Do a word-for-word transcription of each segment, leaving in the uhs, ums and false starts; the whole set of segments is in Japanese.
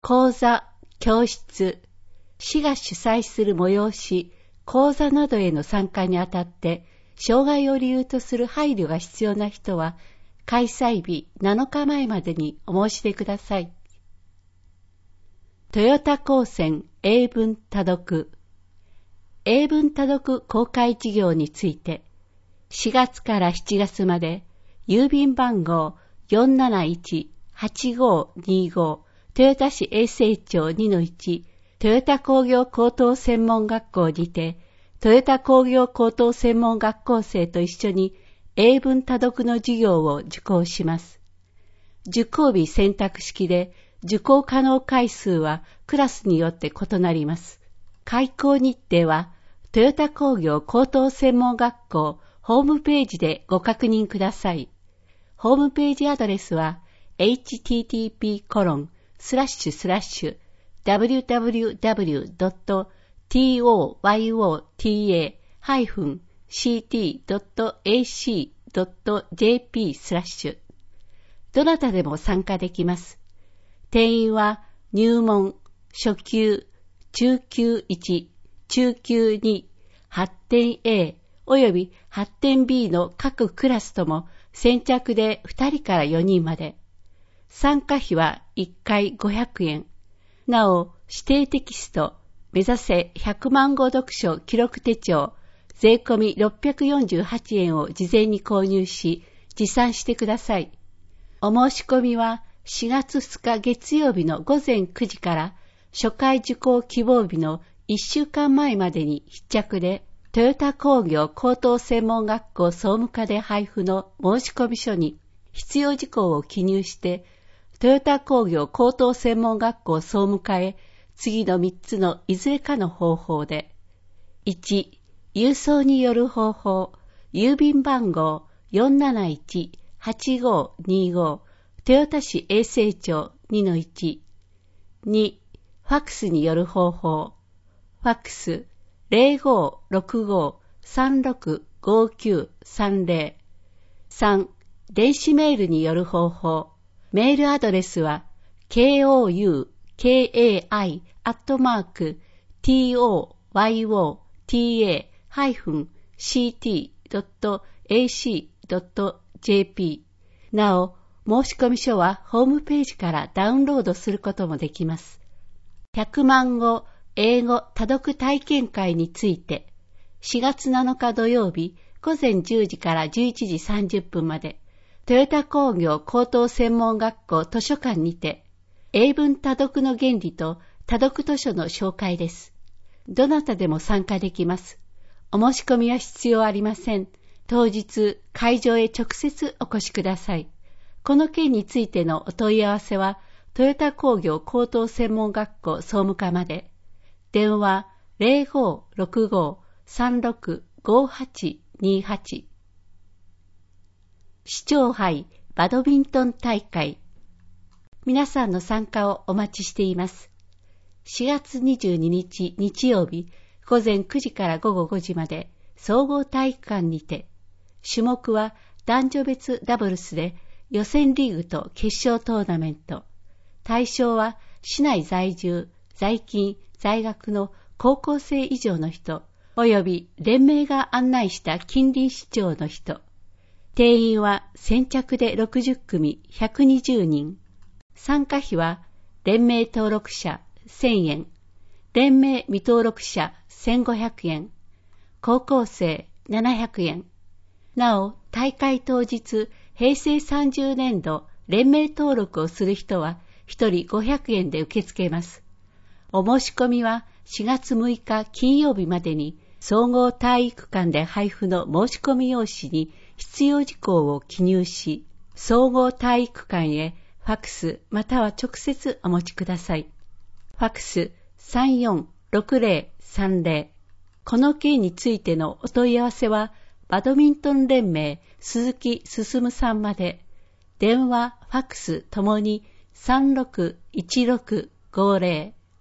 講座、教室、市が主催する催し、講座などへの参加にあたって、障害を理由とする配慮が必要な人は、開催日なのかまえまでにお申し出ください。トヨタ高専英文多読英文多読公開事業について、しがつからしちがつまで、郵便番号 よんなないちはちごにご 豊田市衛生庁 にのいち トヨタ工業高等専門学校にて、トヨタ工業高等専門学校生と一緒に英文多読の授業を受講します。受講日選択式で、受講可能回数はクラスによって異なります。開講日程は、トヨタ工業高等専門学校ホームページでご確認ください。ホームページアドレスは、エイチティーティーピーコロンスラッシュスラッシュダブリューダブリューダブリュードットトヨタシーティードットエーシードットジェーピー スラッシュどなたでも参加できます。定員は入門、初級、中級いち、中級に、発展 A および発展 B の各クラスとも先着でふたりからよにんまで。参加費はいっかいごひゃくえん。なお、指定テキスト、目指せひゃくまんご読書記録手帳、税込みろっぴゃくよんじゅうはちえんを事前に購入し、持参してください。お申し込みはしがつふつか月曜日のごぜんくじから初回受講希望日のいっしゅうかんまえまでに必着で、トヨタ工業高等専門学校総務課で配布の申し込み書に必要事項を記入して、トヨタ工業高等専門学校総務課へ次のみっつのいずれかの方法で、いち、郵送による方法、郵便番号 よんなないちはちごにご 豊田市衛生庁 にのいち、に、ファックスによる方法、ファックス ゼロごろくごさんろくごきゅうさんゼロ、さん、電子メールによる方法、メールアドレスは ケーオーユーケーエーアイ アットマーク トヨタ シーティードットエーシードットジェーピー なお、申込書はホームページからダウンロードすることもできます。ひゃくまんご英語多読体験会について、しがつなのか土曜日ごぜんじゅうじからじゅういちじさんじゅっぷんまで、トヨタ工業高等専門学校図書館にて、英文多読の原理と多読図書の紹介です。どなたでも参加できます。お申し込みは必要ありません。当日、会場へ直接お越しください。この件についてのお問い合わせは、トヨタ工業高等専門学校総務課まで。電話ゼロごろくごさんろくごはちにはち。市長杯バドミントン大会。皆さんの参加をお待ちしています。しがつにじゅうににち日曜日、ごぜんくじからごごごじまで、総合体育館にて、種目は男女別ダブルスで予選リーグと決勝トーナメント。対象は市内在住、在勤、在学の高校生以上の人、および連盟が案内した近隣市町の人。定員は先着でろくじゅっくみひゃくにじゅうにん。参加費は連盟登録者せんえん、連盟未登録者せんごひゃくえん、高校生ななひゃくえん。なお、大会当日、へいせいさんじゅうねんど連盟登録をする人はひとりごひゃくえんで受け付けます。お申し込みはしがつむいか金曜日までに総合体育館で配布の申し込み用紙に必要事項を記入し、総合体育館へファックスまたは直接お持ちください。ファックスさんよんろくゼロさんゼロ。この件についてのお問い合わせは、バドミントン連盟鈴木進さんまで、電話、ファックスともにさんろくいちろくごゼロ。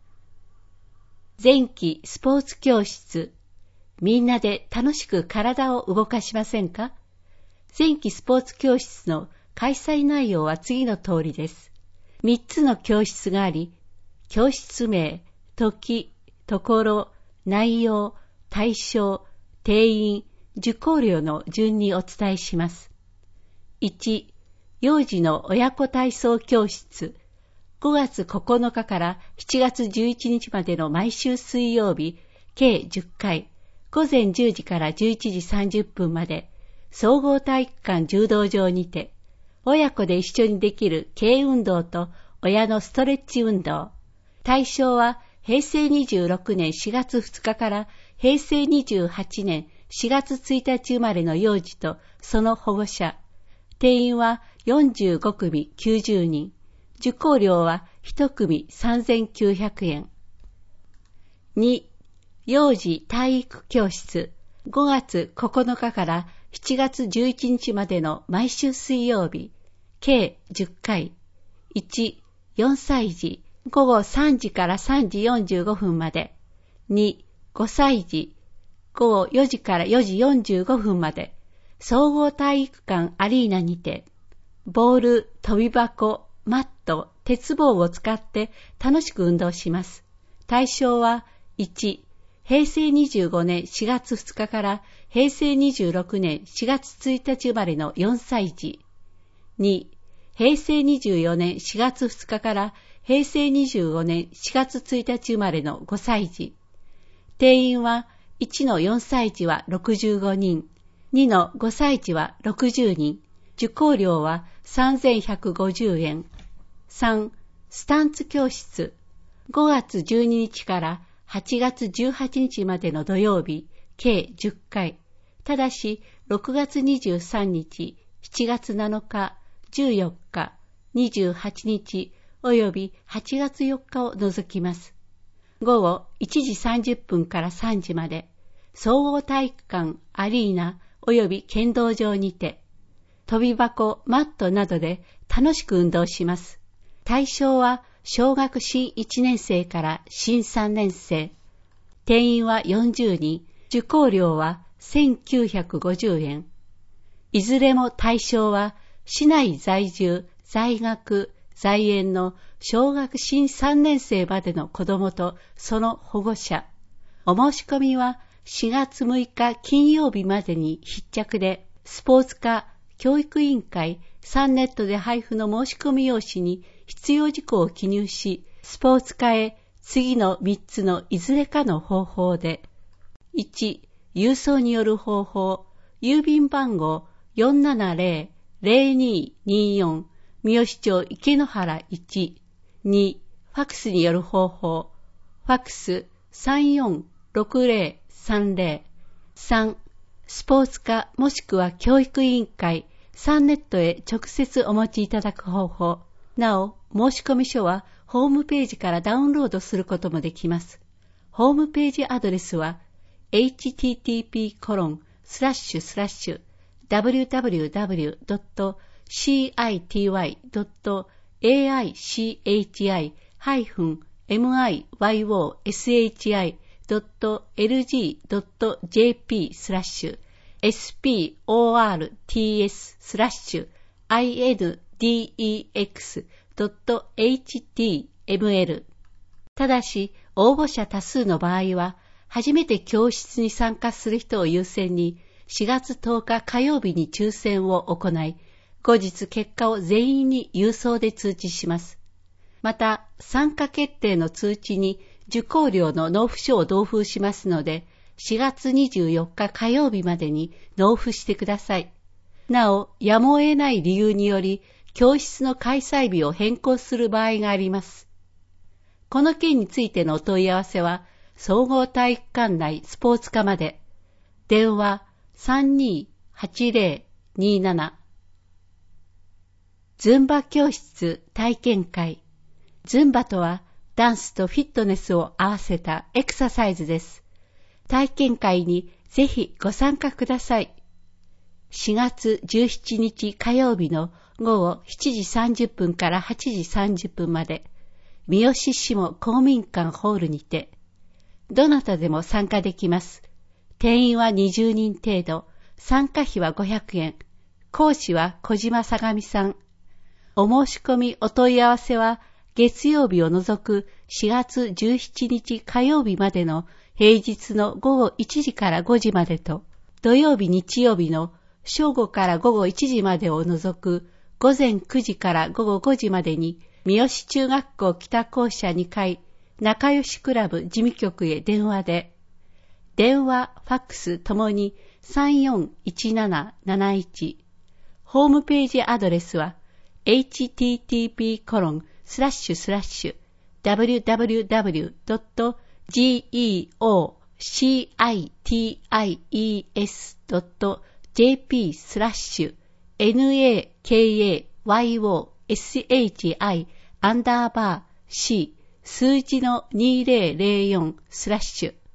前期スポーツ教室。みんなで楽しく体を動かしませんか？前期スポーツ教室の開催内容は次の通りです。みっつの教室があり、 教室名、時、ところ、内容、対象、定員、受講料の順にお伝えします。いち、幼児の親子体操教室、ごがつここのかからしちがつじゅういちにちまでの毎週水曜日、計じゅっかい、ごぜんじゅうじからじゅういちじさんじゅっぷんまで、総合体育館柔道場にて、親子で一緒にできる軽運動と親のストレッチ運動。対象はへいせいにじゅうろくねんしがつふつかからへいせいにじゅうはちねんしがつついたち生まれの幼児とその保護者。定員はよんじゅうごくみきゅうじゅうにん。受講料はいちくみさんぜんきゅうひゃくえん。に、幼児体育教室。ごがつここのかからしちがつじゅういちにちまでの毎週水曜日、計じゅっかい。いち、よんさい児、ごごさんじからさんじよんじゅうごふんまで。に、ごさい児、ごごよじからよじよんじゅうごふんまで。総合体育館アリーナにて、ボール、飛び箱、マット、鉄棒を使って楽しく運動します。対象はいち、へいせいにじゅうごねんしがつふつかからへいせいにじゅうろくねんしがつついたち生まれのよんさい児。に、へいせいにじゅうよねんしがつふつかからへいせいにじゅうごねんしがつついたち生まれのごさい児。定員はいちのよんさい児はろくじゅうごにん、にのごさい児はろくじゅうにん、受講料はさんぜんひゃくごじゅうえん。さん、スタンツ教室。ごがつじゅうににちからはちがつじゅうはちにちまでの土曜日、計じゅっかい。ただし、ろくがつにじゅうさんにち、しちがつなのか、じゅうよっか、にじゅうはちにち、およびはちがつよっかを除きます。ごごいちじさんじゅっぷんからさんじまで、総合体育館アリーナおよび剣道場にて、飛び箱、マットなどで楽しく運動します。対象は小学新いちねんせいから新さんねんせい。定員はよんじゅうにん、受講料はせんきゅうひゃくごじゅうえん。いずれも対象は市内在住、在学、在園の小学新さんねんせいまでの子どもとその保護者。お申し込みはしがつむいか金曜日までに必着で、スポーツ課教育委員会サンネットで配布の申し込み用紙に必要事項を記入し、スポーツ課へ次のみっつのいずれかの方法で。いち、郵送による方法。郵便番号 よんななぜろ ぜろにによん 三好町池野原いち。に、ファクスによる方法。ファクスさんよんろくぜろさんぜろ。さん、スポーツ課もしくは教育委員会サンネットへ直接お持ちいただく方法。なお、申込書はホームページからダウンロードすることもできます。ホームページアドレスは エイチティーティーピーコロンスラッシュスラッシュダブリューダブリューダブリュードットシーアイティーワイドットエーアイシーエイチアイハイフンエムアイワイオーエスエイチアイドットエルジードットジェーピースラッシュエスピーオーアールティーエススラッシュアイエヌディーイーエックスドットエイチティーエムエル。ただし、応募者多数の場合は、初めて教室に参加する人を優先に、しがつとおか火曜日に抽選を行い、後日結果を全員に郵送で通知します。また、参加決定の通知に受講料の納付書を同封しますので、しがつにじゅうよっか火曜日までに納付してください。なお、やむを得ない理由により、教室の開催日を変更する場合があります。この件についてのお問い合わせは、総合体育館内スポーツ課まで。電話 さんにーはちぜろにーなな。ズンバ教室体験会。ズンバとはダンスとフィットネスを合わせたエクササイズです。体験会にぜひご参加ください。しがつじゅうしちにち火曜日のごごしちじさんじゅっぷんからはちじさんじゅっぷんまで、三好市も公民館ホールにて、どなたでも参加できます。定員はにじゅうにん程度、参加費はごひゃくえん、講師は小島相模さん。お申し込みお問い合わせは、 月曜日を除くしがつじゅうしちにち火曜日までの平日のごごいちじからごじまでと、土曜日日曜日の正午からごごいちじまでを除く午前くじからごごごじまでに、三好中学校北校舎にかい仲良しクラブ事務局へ電話で、電話、ファックスともにさんよんいちなななないち、ホームページアドレスは エイチティーティーピーコロンスラッシュスラッシュダブリューダブリューダブリュードットジーイーオーシーアイティーアイイーエスドットジェーピースラッシュエヌエーケーエーワイオーエスエイチアイアンダーバー C 数字のにせんよんスラッシュ。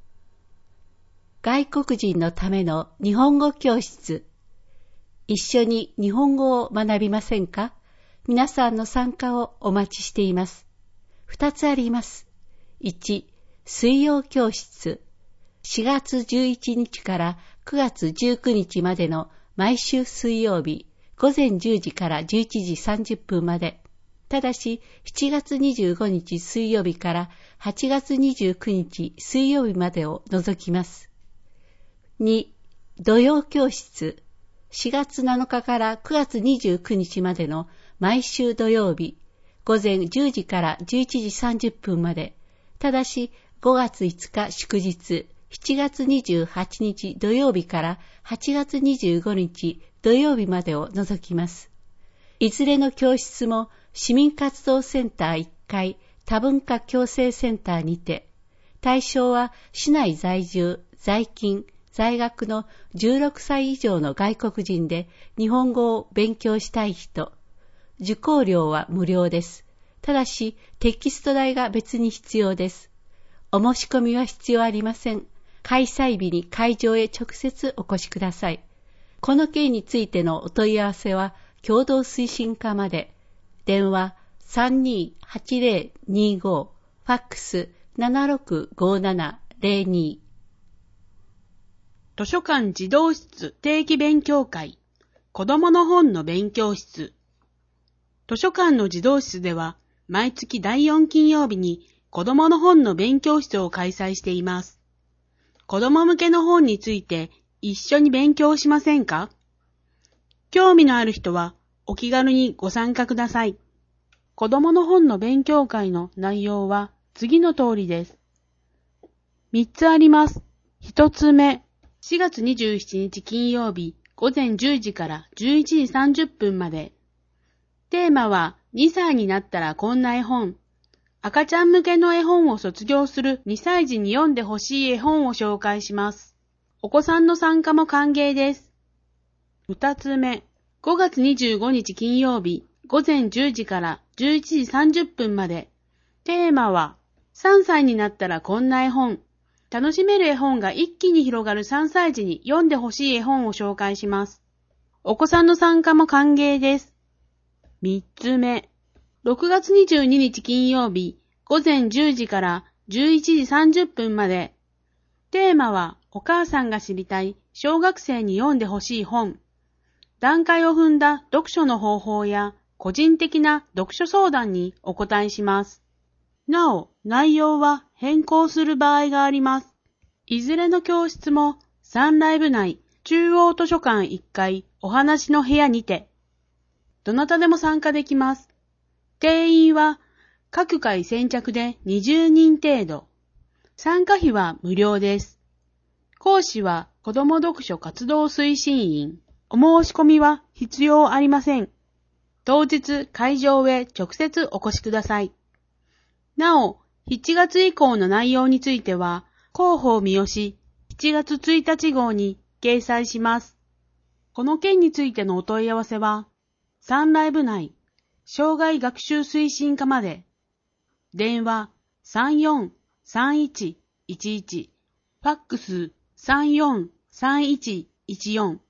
外国人のための日本語教室。一緒に日本語を学びませんか？皆さんの参加をお待ちしています。二つあります。いち、水曜教室。しがつじゅういちにちからくがつじゅうくにちまでの毎週水曜日、午前じゅうじからじゅういちじさんじゅっぷんまで。ただし、しちがつにじゅうごにち水曜日からはちがつにじゅうくにち水曜日までを除きます。に、土曜教室。しがつなのかからくがつにじゅうくにちまでの毎週土曜日、午前じゅうじからじゅういちじさんじゅっぷんまで。ただし、ごがついつか祝日、しちがつにじゅうはちにち土曜日からはちがつにじゅうごにち土曜日までを除きます。いずれの教室も市民活動センターいっかい多文化共生センターにて、対象は市内在住、在勤、在学のじゅうろくさい以上の外国人で日本語を勉強したい人。受講料は無料です。ただしテキスト代が別に必要です。お申し込みは必要ありません。開催日に会場へ直接お越しください。この件についてのお問い合わせは共同推進課まで。電話 さんにーはちぜろにーご、ファックス ななろくごななぜろに。 図書館児童室定期勉強会、子どもの本の勉強室。図書館の児童室では、毎月だいよん金曜日に子どもの本の勉強室を開催しています。子ども向けの本について一緒に勉強しませんか？興味のある人はお気軽にご参加ください。子どもの本の勉強会の内容は次の通りです。みっつあります。ひとつめ、しがつにじゅうしちにち金曜日午前じゅうじからじゅういちじさんじゅっぷんまで。テーマはにさいになったらこんな絵本。赤ちゃん向けの絵本を卒業するにさい児に読んでほしい絵本を紹介します。お子さんの参加も歓迎です。ふたつめ、ごがつにじゅうごにち金曜日午前じゅうじからじゅういちじさんじゅっぷんまで。テーマはさんさいになったらこんな絵本。楽しめる絵本が一気に広がるさんさい児に読んでほしい絵本を紹介します。お子さんの参加も歓迎です。みっつめ、ろくがつにじゅうににち金曜日午前じゅうじからじゅういちじさんじゅっぷんまで。テーマはお母さんが知りたい小学生に読んでほしい本。段階を踏んだ読書の方法や個人的な読書相談にお答えします。なお、内容は変更する場合があります。いずれの教室もサンライブ内中央図書館いっかいお話の部屋にて、どなたでも参加できます。定員は各回先着でにじゅうにん程度。参加費は無料です。講師は子ども読書活動推進員。お申し込みは必要ありません。当日会場へ直接お越しください。なお、しちがつ以降の内容については、広報三好しちがつついたち号に掲載します。この件についてのお問い合わせは、サンライブ内、障害学習推進課まで。電話 さんよんさんいちいちいち、ファックス さんよんさんいちいちよん。